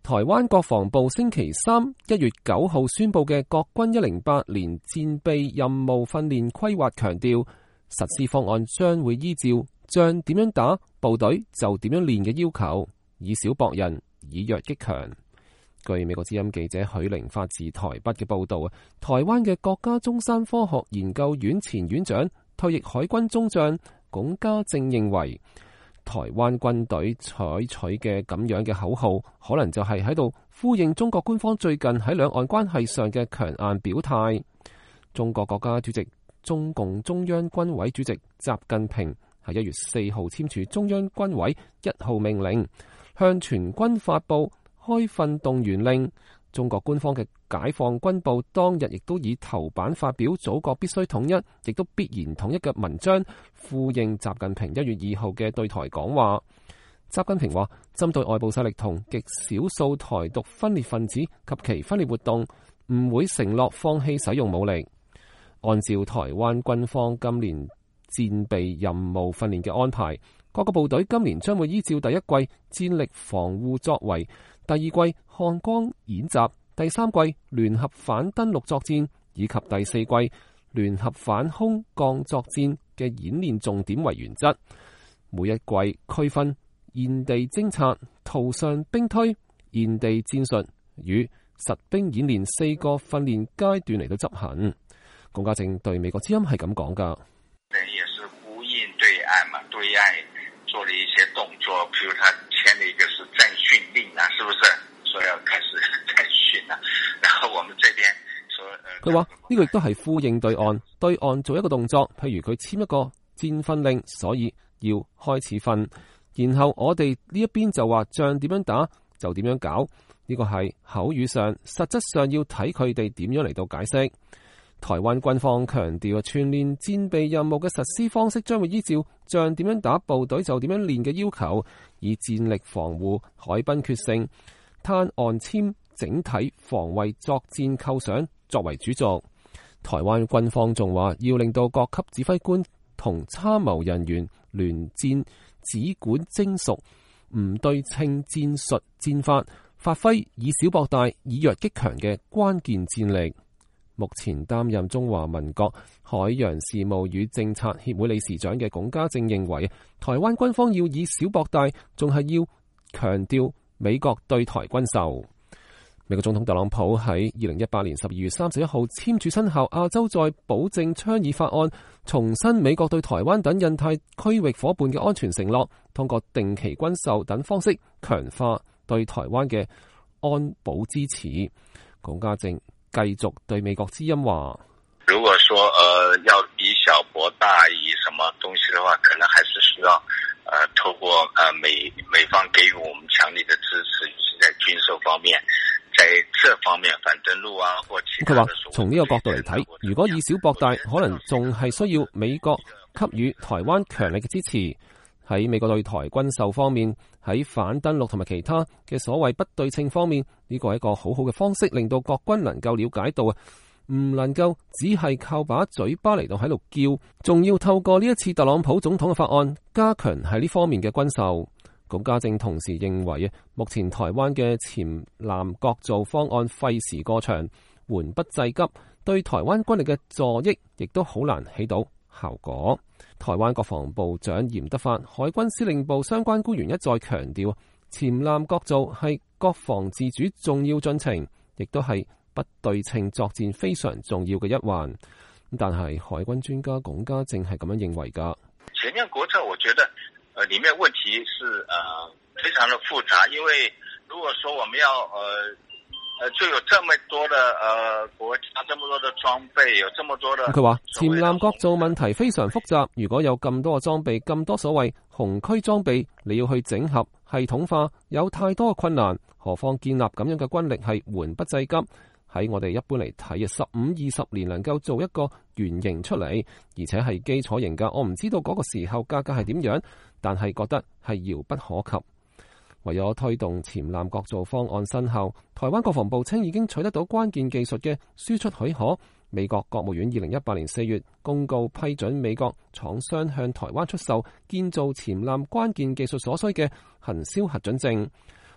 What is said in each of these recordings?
台灣國防部星期三1月9號宣布嘅國軍108年戰備任務訓練規劃強調，實施方案將會依照仗點樣打，部隊就點樣練嘅要求，以小博人，以弱擊強。據美國之音記者許玲發自台北嘅報道，台灣嘅國家中山科學研究院前院長、退役海軍中將龔家正認為，台灣軍隊採取嘅咁樣嘅口號，可能就係喺度呼應中國官方最近喺兩岸關係上嘅強硬表態。中國國家主席、中共中央軍委主席習近平喺1月4號簽署中央軍委1號命令，向全軍發布開訓動員令。中國官方嘅解放軍報當日亦都以頭版發表祖國必須統一，亦都必然統一嘅文章，呼應習近平1月2號嘅對台講話。習近平話，針對外部勢力同極少數台獨分裂分子及其分裂活動，唔會承諾放棄使用武力。按照台灣軍方今年戰備任務訓練嘅安排，各個部隊今年將會依照第一季戰力防護作為、第二季漢光演習、第三季聯合反登陸作戰以及第四季聯合反空降作戰嘅演練重點為原則。每一季區分現地偵察、圖上兵推、現地戰術與實兵演練4個訓練階段嚟到執行。龔家正對美國之音係咁講㗎。 也是呼應對岸嘛，對岸做了一些動作，譬如他簽了一個是戰訓令啊，是不是？說要開始戰訓啊，然後我們這邊說， 佢話呢個亦都係呼應對岸做一個動作，譬如佢簽一個戰訓令，所以要開始訓，然後我哋呢一邊就話仗點樣打就點樣搞，呢個係口語上，實質上要睇佢哋點樣嚟到解釋。台灣軍方強調，全年戰備任務嘅實施方式將會依照仗點樣打，部隊就點樣練嘅要求，以戰力防護、海濱決勝、灘岸簽整體防衛作戰構想作為主軸。台灣軍方仲話，要令到各級指揮官同參謀人員聯戰指管精熟，唔對稱戰術戰法，發揮以小博大、以弱擊強嘅關鍵戰力。目前擔任中華民國海洋事務與政策協會理事長嘅龔家正認為，台灣軍方要以小博大，仲係要強調美國對台軍售。美國總統特朗普喺2018年12月31號簽署生效亞洲再保證倡議法案，重申美國對台灣等印太區域夥伴嘅安全承諾，通過定期軍售等方式強化對台灣嘅安保支持。龔家正繼續對美國之音話： 如果說要以小博大，以什麼東西的話，可能還是需要透過美方給予我們強力的支持，在軍售方面，在這方面反登陸啊或其他。 佢話從呢個角度嚟睇，如果以小博大，可能仲係需要美國給予台灣強力嘅支持。喺美國對台軍售方面，喺反登陸同埋其他嘅所謂不對稱方面，呢個係一個好好嘅方式，令到國軍能夠了解到唔能夠只係靠把嘴巴嚟到喺度叫，仲要透過呢一次特朗普總統嘅法案加強喺呢方面嘅軍售。龔家正同時認為目前台灣嘅潛艦國造方案費時過長，緩不濟急，對台灣軍力嘅助益亦都好難起到效果。台灣國防部長嚴德發、海軍司令部相關官員一再強調，潛艦國造係國防自主重要進程，亦都係不對稱作戰非常重要嘅一環。但係海軍專家龔家正係咁樣認為㗎。 潛艦國造，我覺得裡面問題是非常的複雜，因為如果說我們要就有這麼多的國家，這麼多的裝備，有這麼多的。佢話潛艦國造問題非常複雜，如果有咁多嘅裝備，咁多所謂紅區裝備，你要去整合系統化，有太多嘅困難。何況建立咁樣嘅軍力係緩不濟急。喺我哋一般嚟睇15-20年能夠做一個原型出嚟，而且係基礎型㗎。我唔知道嗰個時候價格係點樣，但係覺得係遙不可及。為咗推動潛艦國造方案生效，台灣國防部稱已經取得到關鍵技術嘅輸出許可。美國國務院2018年4月公告批准美國廠商向台灣出售建造潛艦關鍵技術所需嘅行銷核准證。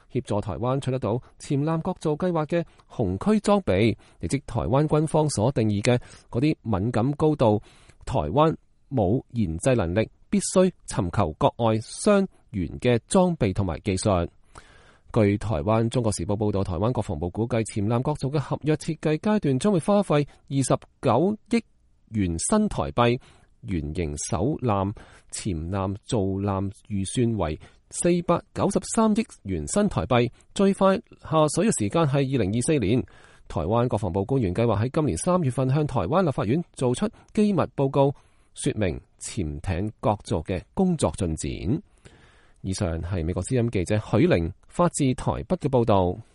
協助台灣取得到潛艦構造計劃嘅紅區裝備，亦即台灣軍方所定義嘅嗰啲敏感高度，台灣冇研製能力，必須尋求國外相援嘅裝備同埋技術。據台灣中國時報報道，台灣國防部估計潛艦構造嘅合約設計階段將會花費29億元新台幣，原型首艦潛艦造艦預算為493億元新台幣，最快下水嘅時間係2024年。台灣國防部官員計劃喺今年3月份向台灣立法院做出機密報告，說明潛艇構造嘅工作進展。以上係美國之音記者許玲發自台北嘅報道。